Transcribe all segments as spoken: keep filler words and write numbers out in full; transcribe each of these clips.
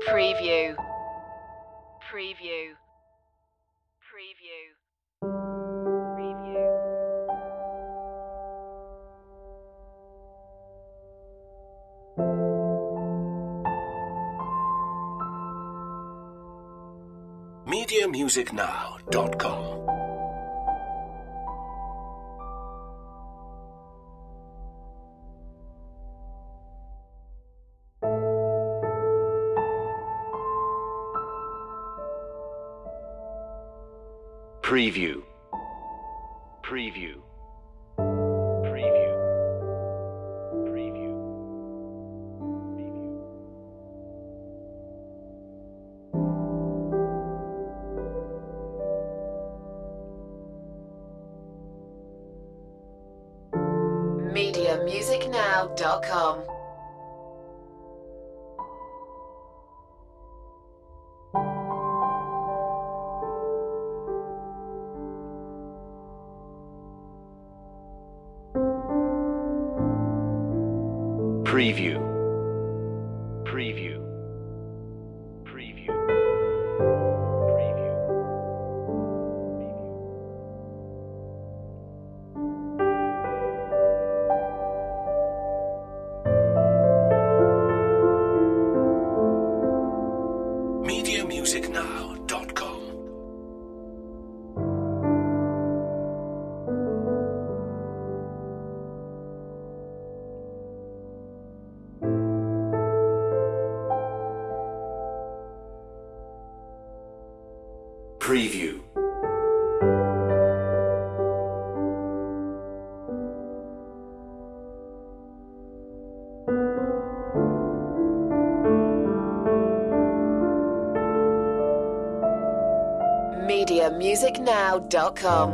Preview. Preview. Preview. Preview. media music now dot com. Preview. Preview. Preview. Preview. Preview. media music now dot com. Preview. Preview. Preview. Preview. media music now dot com. Preview. media music now dot com.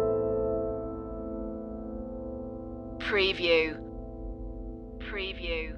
Preview. Preview.